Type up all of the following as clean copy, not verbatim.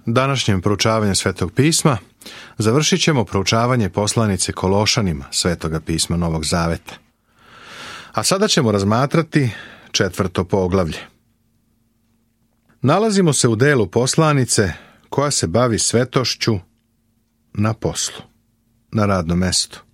Današnjem proučavanjem Svetog pisma završit ćemo proučavanje poslanice Kološanima Svetoga pisma Novog Zaveta. A sada ćemo razmatrati 4. poglavlje. Nalazimo se u delu poslanice koja se bavi svetošću na poslu, na radnom mestu.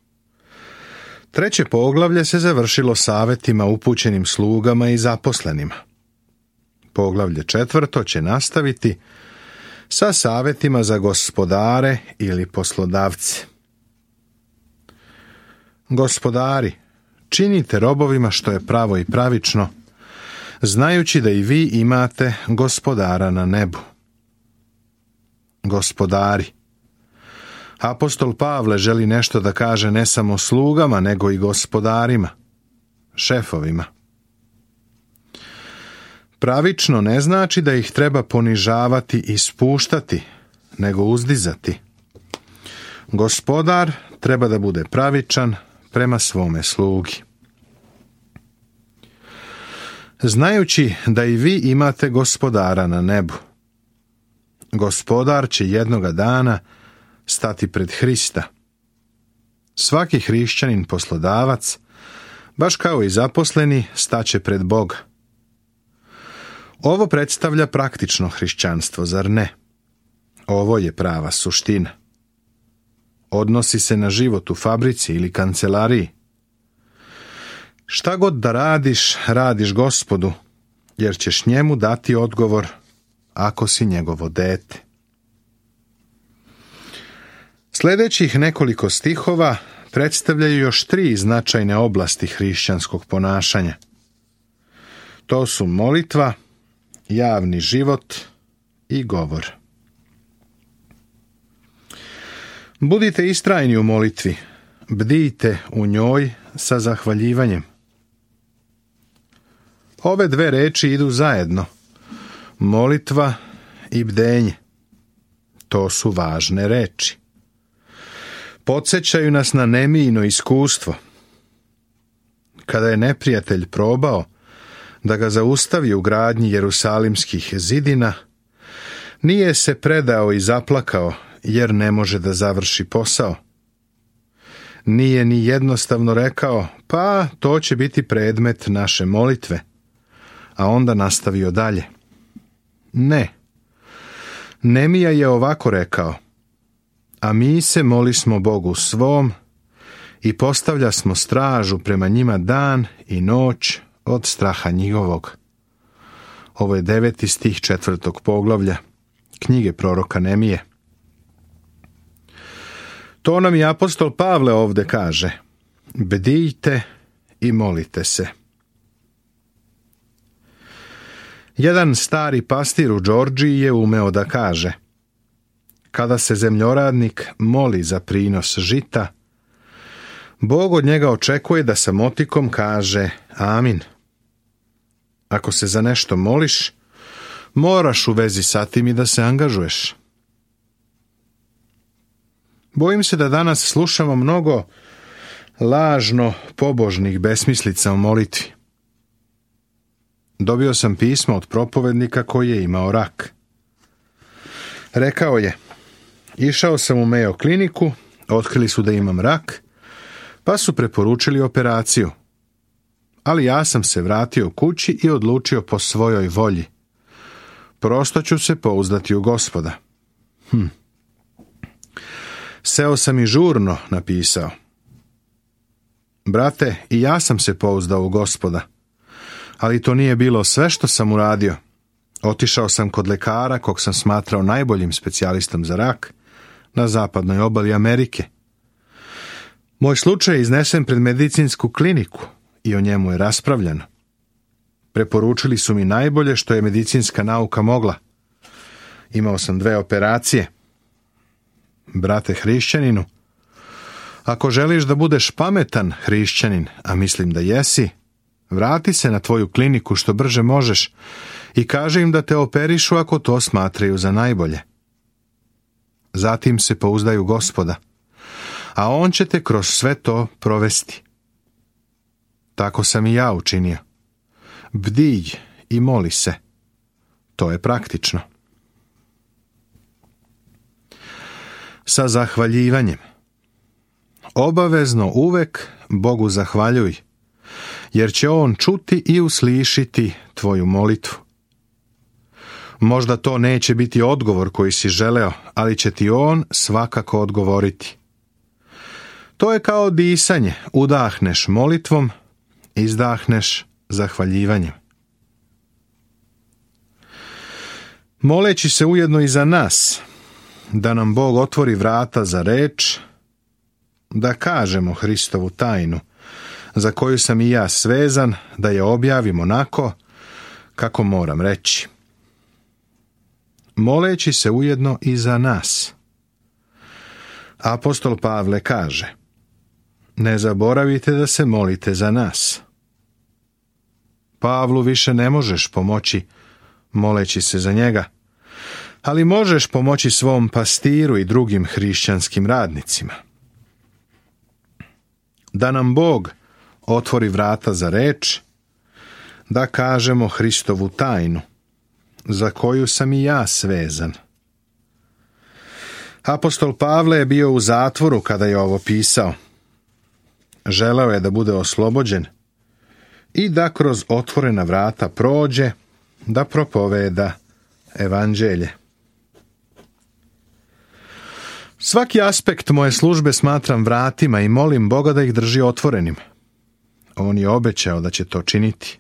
3. poglavlje se završilo savetima upućenim slugama i zaposlenima. Poglavlje 4. će nastaviti sa savetima za gospodare ili poslodavce. Gospodari, činite robovima što je pravo i pravično, znajući da i vi imate gospodara na nebu. Gospodari. Apostol Pavle želi nešto da kaže ne samo slugama, nego i gospodarima, šefovima. Pravično ne znači da ih treba ponižavati i spuštati, nego uzdizati. Gospodar treba da bude pravičan prema svome slugi. Znajući da i vi imate gospodara na nebu. Gospodar će jednoga dana stati pred Hrista. Svaki hrišćanin poslodavac, baš kao i zaposleni, staće pred Boga. Ovo predstavlja praktično hrišćanstvo, zar ne? Ovo je prava suština. Odnosi se na život u fabrici ili kancelariji. Šta god da radiš, radiš Gospodu, jer ćeš njemu dati odgovor ako si njegovo dete. Sljedećih nekoliko stihova predstavljaju još 3 značajne oblasti hrišćanskog ponašanja. To su molitva, javni život i govor. Budite istrajni u molitvi, bdijte u njoj sa zahvaljivanjem. Ove 2 reči idu zajedno, molitva i bdenje. To su važne reči. Podsjećaju nas na Nemijino iskustvo. Kada je neprijatelj probao da ga zaustavi u gradnji Jerusalimskih zidina, nije se predao i zaplakao jer ne može da završi posao. Nije ni jednostavno rekao, pa to će biti predmet naše molitve, a onda nastavio dalje. Ne. Nemija je ovako rekao, a mi se molismo Bogu svom i postavlja smo stražu prema njima dan i noć od straha njihovog. Ovo je 9. stih 4. poglavlja knjige proroka Nemije. To nam i apostol Pavle ovdje kaže. Bdijte i molite se. Jedan stari pastir u Džordžiji je umeo da kaže: kada se zemljoradnik moli za prinos žita, Bog od njega očekuje da sa motikom kaže amin. Ako se za nešto moliš, moraš u vezi sa tim i da se angažuješ. Bojim se da danas slušamo mnogo lažno pobožnih besmislica u molitvi. Dobio sam pismo od propovednika koji je imao rak. Rekao je: išao sam u Mayo kliniku, otkrili su da imam rak, pa su preporučili operaciju. Ali ja sam se vratio kući i odlučio po svojoj volji. Prosto ću se pouzdati u Gospoda. Seo sam i žurno napisao: brate, i ja sam se pouzdao u Gospoda, ali to nije bilo sve što sam uradio. Otišao sam kod lekara kog sam smatrao najboljim specijalistom za rak na zapadnoj obali Amerike. Moj slučaj je iznesen pred medicinsku kliniku i o njemu je raspravljano. Preporučili su mi najbolje što je medicinska nauka mogla. Imao sam 2 operacije. Brate hrišćaninu, ako želiš da budeš pametan hrišćanin, a mislim da jesi, vrati se na tvoju kliniku što brže možeš i kaži im da te operišu ako to smatraju za najbolje. Zatim se pouzdaju Gospoda, a on će te kroz sve to provesti. Tako sam i ja učinio. Bdij i moli se. To je praktično. sa zahvaljivanjem. Obavezno uvek Bogu zahvaljuj, jer će On čuti i uslišiti tvoju molitvu. Možda to neće biti odgovor koji si želeo, ali će ti On svakako odgovoriti. To je kao disanje, udahneš molitvom, izdahneš zahvaljivanjem. Moleći se ujedno i za nas, da nam Bog otvori vrata za reč, da kažemo Hristovu tajnu, za koju sam i ja svezan, da je objavim onako kako moram reći. Moleći se ujedno i za nas. Apostol Pavle kaže: ne zaboravite da se molite za nas. Pavlu više ne možeš pomoći moleći se za njega, ali možeš pomoći svom pastiru i drugim hrišćanskim radnicima. Da nam Bog otvori vrata za reč, da kažemo Hristovu tajnu, za koju sam i ja svezan. Apostol Pavle je bio u zatvoru kada je ovo pisao. Želeo je da bude oslobođen i da kroz otvorena vrata prođe, da propoveda evanđelje. Svaki aspekt moje službe smatram vratima i molim Boga da ih drži otvorenim. On je obećao da će to činiti.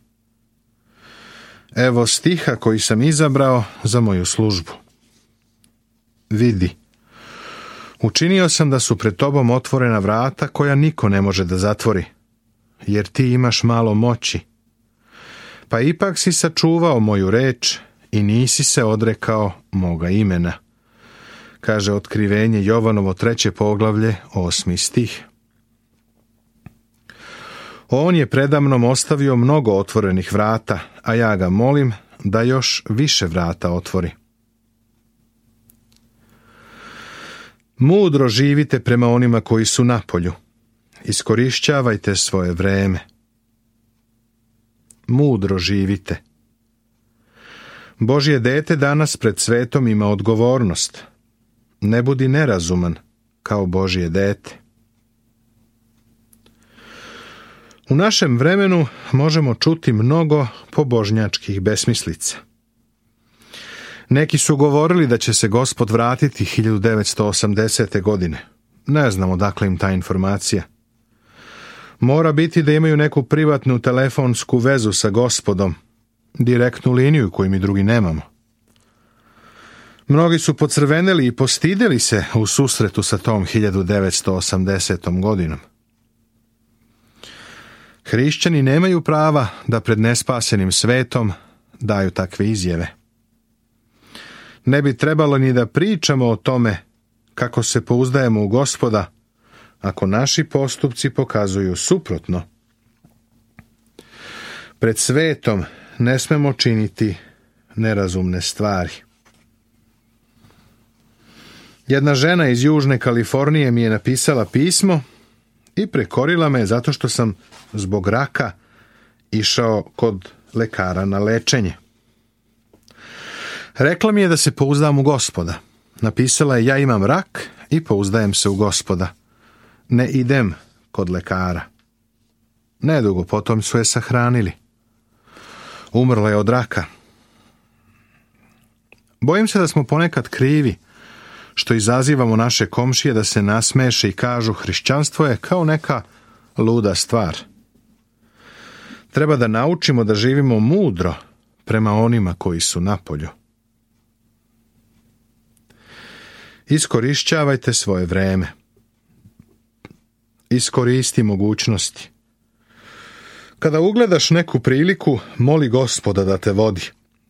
Evo stiha koji sam izabrao za moju službu. Vidi, učinio sam da su pred tobom otvorena vrata koja niko ne može da zatvori, jer ti imaš malo moći. Pa ipak si sačuvao moju reč i nisi se odrekao moga imena, kaže Otkrivenje Jovanovo 3. poglavlje 8. stih. On je predamnom ostavio mnogo otvorenih vrata, a ja ga molim da još više vrata otvori. Mudro živite prema onima koji su napolju. Iskorišćavajte svoje vreme. Mudro živite. Božje dete danas pred svetom ima odgovornost. Ne budi nerazuman kao Božje dete. U našem vremenu možemo čuti mnogo pobožnjačkih besmislica. Neki su govorili da će se Gospod vratiti 1980. godine. Ne znam odakle im ta informacija. Mora biti da imaju neku privatnu telefonsku vezu sa Gospodom, direktnu liniju koju mi drugi nemamo. Mnogi su pocrveneli i postideli se u susretu sa tom 1980. godinom. Hrišćani nemaju prava da pred nespasenim svetom daju takve izjave. Ne bi trebalo ni da pričamo o tome kako se pouzdajemo u Gospoda, ako naši postupci pokazuju suprotno. Pred svetom ne smemo činiti nerazumne stvari. Jedna žena iz Južne Kalifornije mi je napisala pismo i prekorila me zato što sam zbog raka išao kod lekara na lečenje. Rekla mi je da se pouzdam u Gospoda. Napisala je: ja imam rak i pouzdajem se u Gospoda. Ne idem kod lekara. Nedugo potom su je sahranili. Umrla je od raka. Bojim se da smo ponekad krivi što izazivamo naše komšije da se nasmeše i kažu: hrišćanstvo je kao neka luda stvar. Treba da naučimo da živimo mudro prema onima koji su napolju. Iskorišćavajte svoje vreme. Iskoristi mogućnosti. Kada ugledaš neku priliku, moli Gospoda da te vodi.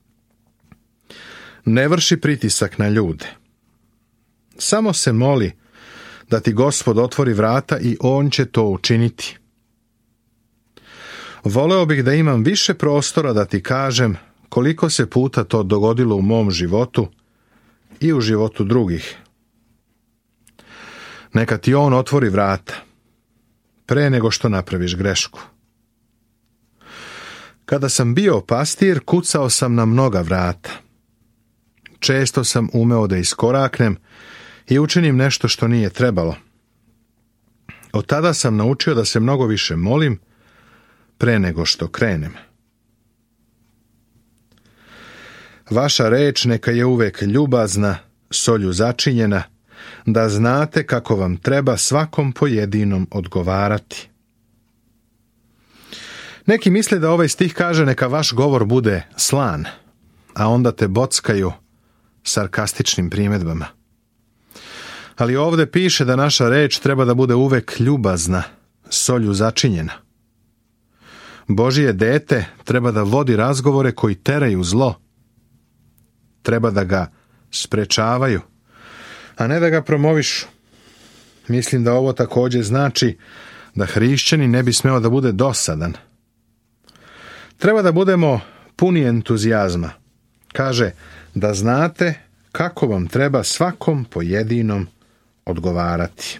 Ne vrši pritisak na ljude. Samo se moli da ti Gospod otvori vrata i On će to učiniti. Voleo bih da imam više prostora da ti kažem koliko se puta to dogodilo u mom životu i u životu drugih. Neka ti On otvori vrata pre nego što napraviš grešku. Kada sam bio pastir, kucao sam na mnoga vrata. Često sam umeo da iskoraknem i učinim nešto što nije trebalo. Od tada sam naučio da se mnogo više molim pre nego što krenem. Vaša reč neka je uvek ljubazna, solju začinjena, da znate kako vam treba svakom pojedinom odgovarati. Neki misle da ovaj stih kaže neka vaš govor bude slan, a onda te bockaju sarkastičnim primjedbama. Ali ovdje piše da naša reč treba da bude uvek ljubazna, solju začinjena. Božije dete treba da vodi razgovore koji teraju zlo. Treba da ga sprečavaju, a ne da ga promovišu. Mislim da ovo također znači da hrišćanin ne bi smeo da bude dosadan. Treba da budemo puni entuzijazma. Kaže da znate kako vam treba svakom pojedinom odgovarati.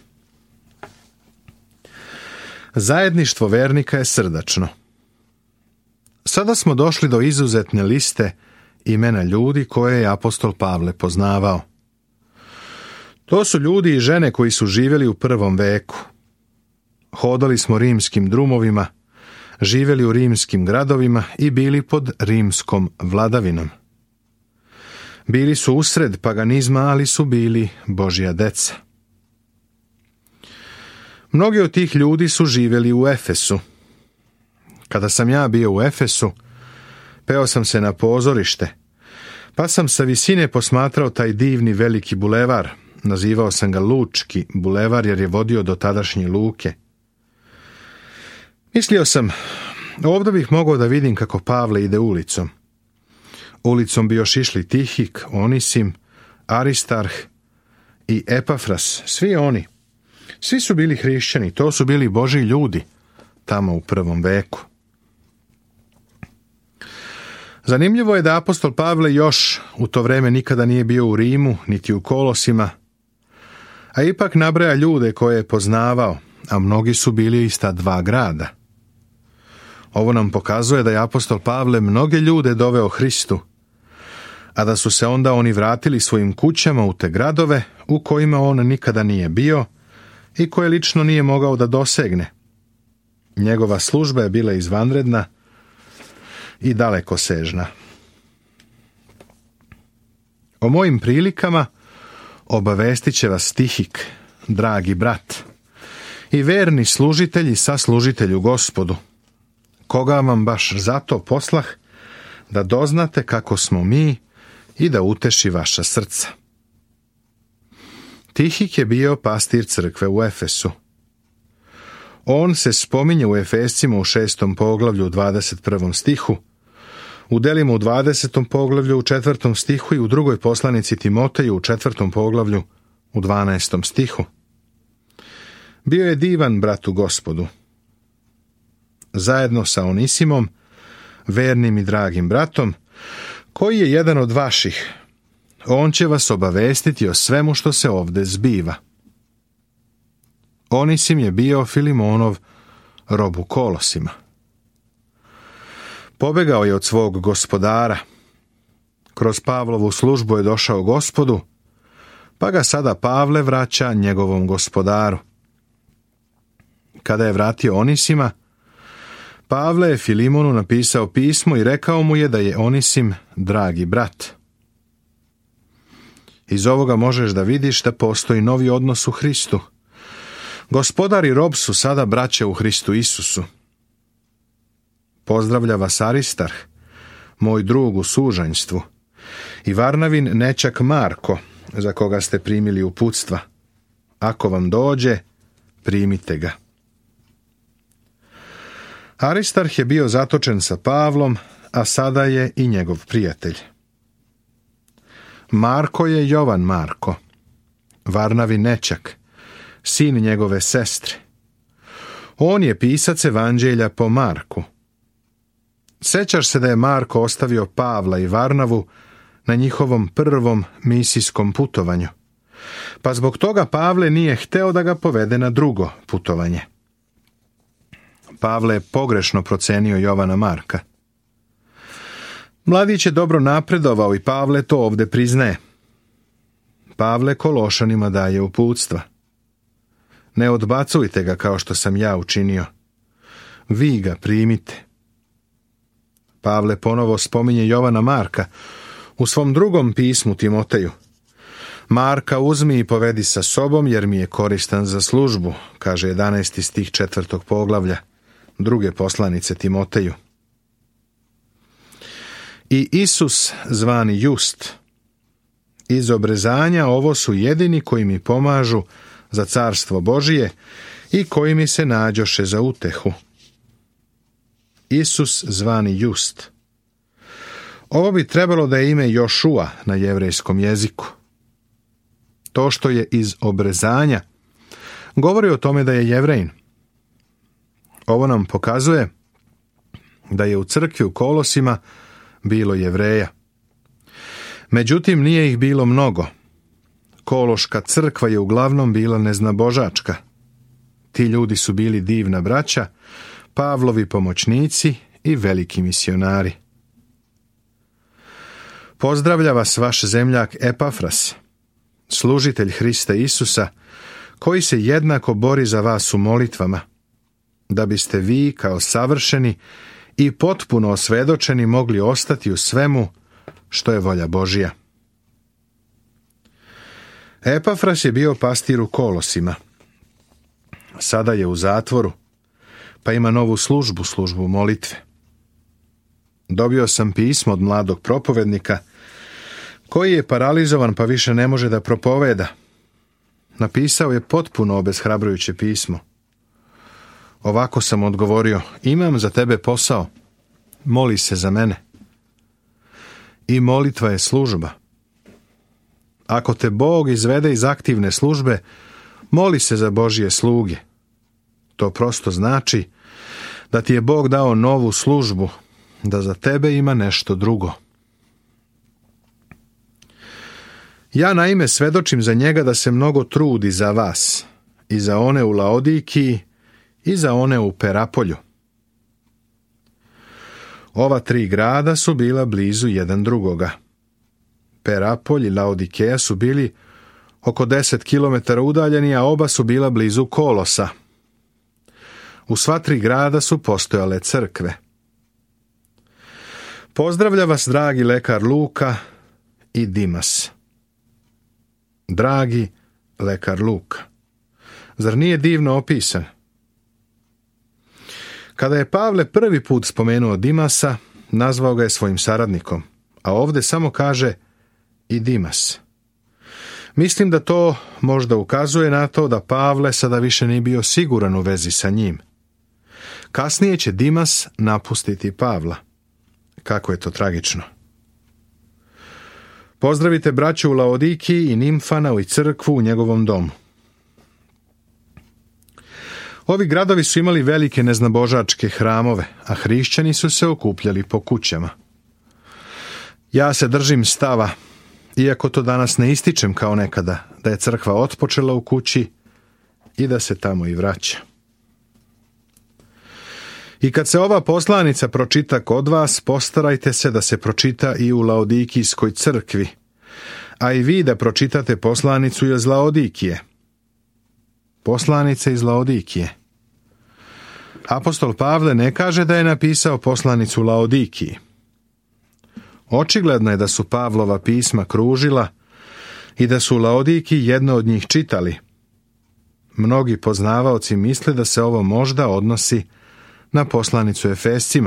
Zajedništvo vernika je srdačno. Sada smo došli do izuzetne liste imena ljudi koje je apostol Pavle poznavao. To su ljudi i žene koji su živjeli u prvom veku. Hodali smo rimskim drumovima, živjeli u rimskim gradovima i bili pod rimskom vladavinom. Bili su usred paganizma, ali su bili Božja deca. Mnogi od tih ljudi su živjeli u Efesu. Kada sam ja bio u Efesu, peo sam se na pozorište, pa sam sa visine posmatrao taj divni veliki bulevar. Nazivao sam ga Lučki bulevar jer je vodio do tadašnje luke. Mislio sam, ovdje bih mogao da vidim kako Pavle ide ulicom. Ulicom bi još išli Tihik, Onisim, Aristarh i Epafras, svi oni. Svi su bili hrišćani, to su bili Božji ljudi tamo u prvom veku. Zanimljivo je da apostol Pavle još u to vrijeme nikada nije bio u Rimu, niti u Kolosima, a ipak nabraja ljude koje je poznavao, a mnogi su bili iz ta dva grada. Ovo nam pokazuje da je apostol Pavle mnoge ljude doveo Hristu, a da su se onda oni vratili svojim kućama u te gradove u kojima on nikada nije bio i koje lično nije mogao da dosegne. Njegova služba je bila izvanredna i dalekosežna. O mojim prilikama obavestit će vas Tihik, dragi brat, i verni služitelj i saslužitelj u Gospodu, koga vam baš zato poslah, da doznate kako smo mi i da uteši vaša srca. Tihik je bio pastir crkve u Efesu. On se spominje u Efescima u 6. poglavlju u 21. stihu, u delima u 20. poglavlju u 4. stihu i u drugoj poslanici Timoteju u 4. poglavlju u 12. stihu. Bio je divan brat u Gospodu. Zajedno sa Onisimom, vernim i dragim bratom, koji je jedan od vaših, on će vas obavestiti o svemu što se ovdje zbiva. Onisim je bio Filimonov rob u Kolosima. Pobegao je od svog gospodara. Kroz Pavlovu službu je došao Gospodu, pa ga sada Pavle vraća njegovom gospodaru. Kada je vratio Onisima, Pavle je Filimonu napisao pismo i rekao mu je da je Onisim dragi brat. Iz ovoga možeš da vidiš da postoji novi odnos u Hristu. Gospodar i rob su sada braća u Hristu Isusu. Pozdravlja vas Aristarh, moj drug u sužanjstvu, i Varnavin nečak Marko, za koga ste primili uputstva. Ako vam dođe, primite ga. Aristarh je bio zatočen sa Pavlom, a sada je i njegov prijatelj. Marko je Jovan Marko, Varnavin nečak, sin njegove sestre. On je pisac evanđelja po Marku. Sećaš se da je Marko ostavio Pavla i Varnavu na njihovom prvom misijskom putovanju, pa zbog toga Pavle nije hteo da ga povede na drugo putovanje. Pavle je pogrešno procenio Jovana Marka. Mladić je dobro napredovao i Pavle to ovdje priznaje. Pavle Kološanima daje uputstva. Ne odbacujte ga kao što sam ja učinio. Vi ga primite. Pavle ponovo spominje Jovana Marka u svom drugom pismu Timoteju. Marka uzmi i povedi sa sobom jer mi je koristan za službu, kaže 11. stih 4. poglavlja druge poslanice Timoteju. I Isus zvani Just. Iz obrezanja ovo su jedini koji mi pomažu za carstvo Božije i koji mi se nađoše za utehu. Isus zvani Just. Ovo bi trebalo da je ime Jošua na jevrejskom jeziku. To što je iz obrezanja govori o tome da je Jevrejin. Ovo nam pokazuje da je u crkvi u Kolosima bilo Jevreja. Međutim, nije ih bilo mnogo. Kološka crkva je uglavnom bila neznabožačka. Ti ljudi su bili divna braća, Pavlovi pomoćnici i veliki misionari. Pozdravlja vas vaš zemljak Epafras, služitelj Hrista Isusa, koji se jednako bori za vas u molitvama, da biste vi kao savršeni i potpuno osvedočeni mogli ostati u svemu što je volja Božja. Epafras je bio pastir u Kolosima. Sada je u zatvoru, pa ima novu službu molitve. Dobio sam pismo od mladog propovednika, koji je paralizovan pa više ne može da propoveda. Napisao je potpuno obeshrabrujuće pismo. Ovako sam odgovorio: imam za tebe posao, moli se za mene. I molitva je služba. Ako te Bog izvede iz aktivne službe, moli se za Božje sluge. To prosto znači da ti je Bog dao novu službu, da za tebe ima nešto drugo. Ja naime svedočim za njega da se mnogo trudi za vas, i za one u Laodikiji, i za one u Perapolju. Ova 3 grada su bila blizu jedan drugoga. Perapolj i Laodikeja su bili oko 10 km udaljeni, a oba su bila blizu Kolosa. U sva 3 grada su postojale crkve. Pozdravlja vas dragi lekar Luka i Dimas. Dragi lekar Luka. Zar nije divno opisan? Kada je Pavle prvi put spomenuo Dimasa, nazvao ga je svojim saradnikom, a ovdje samo kaže i Dimas. Mislim da to možda ukazuje na to da Pavle sada više nije bio siguran u vezi sa njim. Kasnije će Dimas napustiti Pavla. Kako je to tragično. Pozdravite braću u Laodikiji i Nimfanu i crkvu u njegovom domu. Ovi gradovi su imali velike neznabožačke hramove, a hrišćani su se okupljali po kućama. Ja se držim stava, iako to danas ne ističem kao nekada, da je crkva otpočela u kući i da se tamo i vraća. I kad se ova poslanica pročita kod vas, postarajte se da se pročita i u Laodikijskoj crkvi, a i vi da pročitate poslanicu iz Laodikije. Poslanica iz Laodikije. Apostol Pavle ne kaže da je napisao poslanicu Laodikiji. Očigledno je da su Pavlova pisma kružila i da su u Laodikiji jedno od njih čitali. Mnogi poznavaoci misle da se ovo možda odnosi na poslanicu Efescima.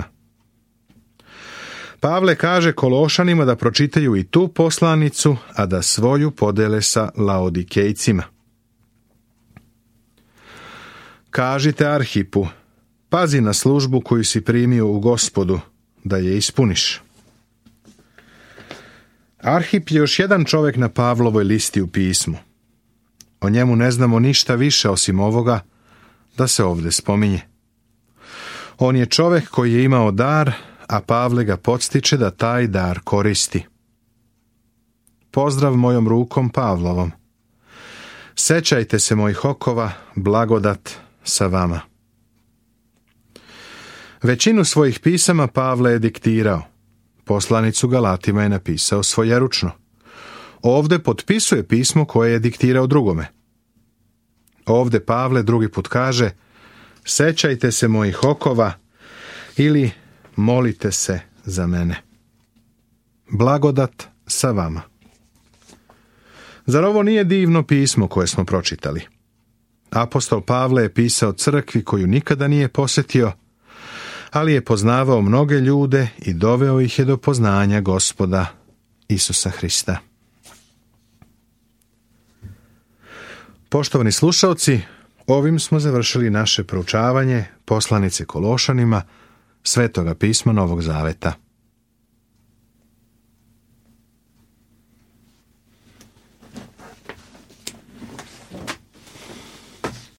Pavle kaže Kološanima da pročitaju i tu poslanicu, a da svoju podele sa Laodikejcima. Kažite Arhipu, pazi na službu koju si primio u Gospodu, da je ispuniš. Arhip je još jedan čovjek na Pavlovoj listi u pismu. O njemu ne znamo ništa više osim ovoga da se ovdje spominje. On je čovjek koji je imao dar, a Pavle ga podstiče da taj dar koristi. Pozdrav mojom rukom Pavlovom. Sećajte se mojih okova, blagodat sa vama. Većinu svojih pisama Pavle je diktirao. Poslanicu Galatima je napisao svojeručno. ovdje potpisuje pismo koje je diktirao drugome. Ovdje Pavle drugi put kaže: sećajte se mojih okova ili molite se za mene. Blagodat sa vama. Zar ovo nije divno pismo koje smo pročitali? Apostol Pavle je pisao crkvi koju nikada nije posjetio, ali je poznavao mnoge ljude i doveo ih je do poznanja Gospoda Isusa Hrista. Poštovani slušalci, ovim smo završili naše proučavanje poslanice Kološanima, Svetoga pisma Novog Zaveta.